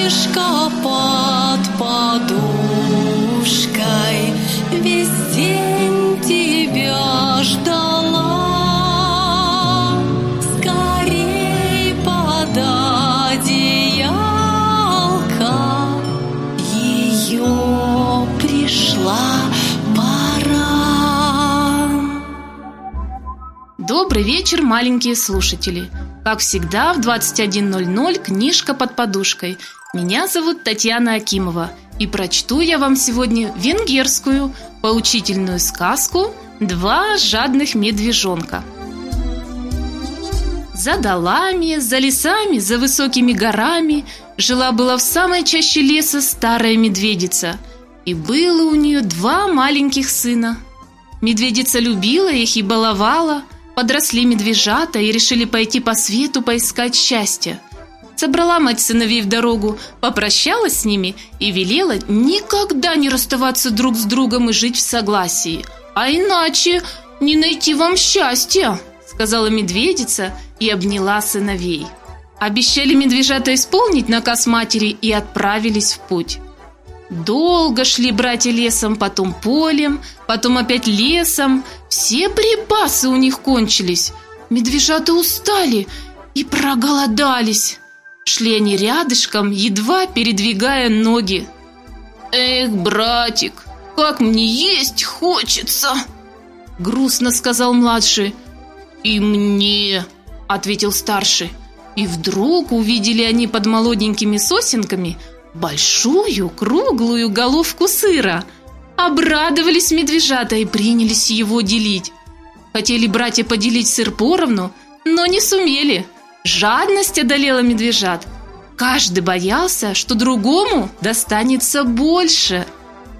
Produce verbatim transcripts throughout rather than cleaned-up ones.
Книжка под подушкой весь день тебя ждала. Скорей под одеялко, ее пришла пора. Добрый вечер, маленькие слушатели! Как всегда, в двадцать один ноль ноль книжка под подушкой. Меня зовут Татьяна Акимова, и прочту я вам сегодня венгерскую поучительную сказку «Два жадных медвежонка». За долами, за лесами, за высокими горами жила-была в самой чаще леса старая медведица, и было у нее два маленьких сына. Медведица любила их и баловала. Подросли медвежата и решили пойти по свету поискать счастья. Собрала мать сыновей в дорогу, попрощалась с ними и велела никогда не расставаться друг с другом и жить в согласии. «А иначе не найти вам счастья», — сказала медведица и обняла сыновей. Обещали медвежата исполнить наказ матери и отправились в путь. Долго шли братья лесом, потом полем, потом опять лесом. Все припасы у них кончились. Медвежата устали и проголодались. Шли они рядышком, едва передвигая ноги. «Эх, братик, как мне есть хочется!» грустно сказал младший. «И мне!» ответил старший. И вдруг увидели они под молоденькими сосенками большую круглую головку сыра. Обрадовались медвежата и принялись его делить. Хотели братья поделить сыр поровну, но не сумели. Жадность одолела медвежат. Каждый боялся, что другому достанется больше.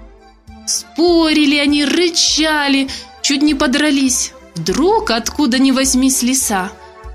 Спорили они, рычали, чуть не подрались. Вдруг откуда ни возьмись лиса.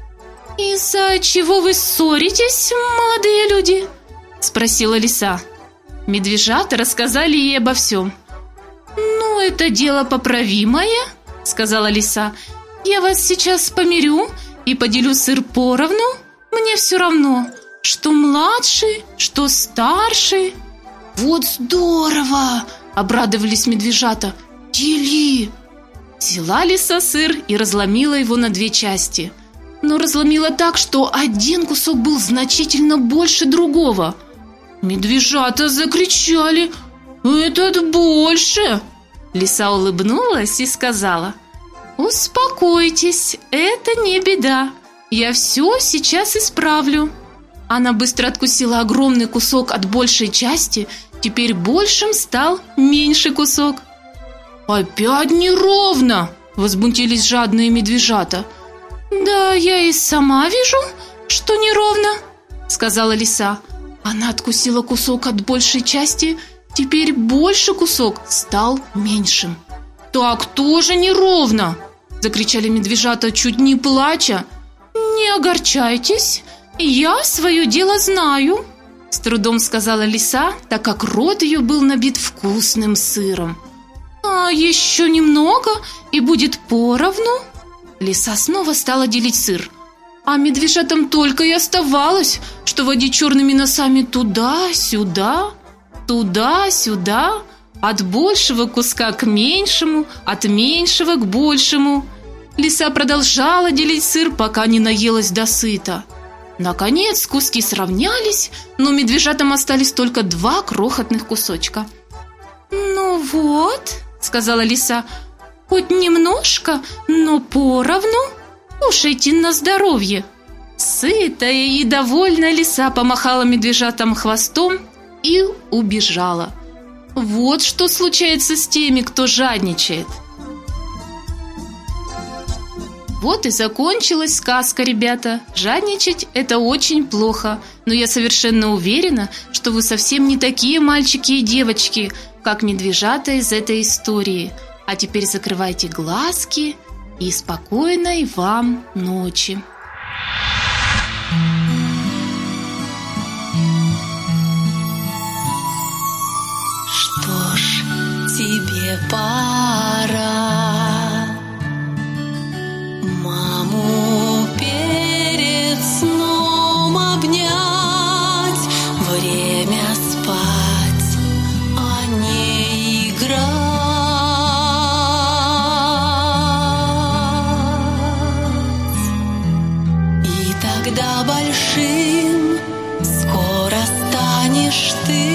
«Из-за чего вы ссоритесь, молодые люди?» спросила лиса. Медвежата рассказали ей обо всем. «Ну, это дело поправимое», сказала лиса. «Я вас сейчас помирю и поделю сыр поровну. Мне все равно, что младший, что старший». «Вот здорово!» обрадовались медвежата. «Дели!» Взяла лиса сыр и разломила его на две части. Но разломила так, что один кусок был значительно больше другого. Медвежата закричали: «Этот больше!» Лиса улыбнулась и сказала: «Успокойтесь, это не беда. Я все сейчас исправлю». Она быстро откусила огромный кусок от большей части. Теперь большим стал меньший кусок. «Опять неровно!» возмутились жадные медвежата. «Да я и сама вижу, что неровно», сказала лиса. Она откусила кусок от большей части. Теперь больше кусок стал меньшим. «Так тоже неровно!» закричали медвежата, чуть не плача. «Не огорчайтесь, я свое дело знаю», с трудом сказала лиса, так как рот ее был набит вкусным сыром. «А еще немного, и будет поровну». Лиса снова стала делить сыр. А медвежатам только и оставалось, что водить черными носами туда-сюда, туда-сюда, от большего куска к меньшему, от меньшего к большему. Лиса продолжала делить сыр, пока не наелась досыта. Наконец куски сравнялись, но медвежатам остались только два крохотных кусочка. «Ну вот», — сказала лиса, — «хоть немножко, но поровну. Кушайте на здоровье». Сытая и довольная лиса помахала медвежатам хвостом и убежала. Вот что случается с теми, кто жадничает. Вот и закончилась сказка, ребята. Жадничать – это очень плохо, но я совершенно уверена, что вы совсем не такие мальчики и девочки, как медвежата из этой истории. А теперь закрывайте глазки и спокойной вам ночи. Что ж, тебе пора маму перед сном обнять, в время спать, а не играть. И тогда большим скоро станешь ты.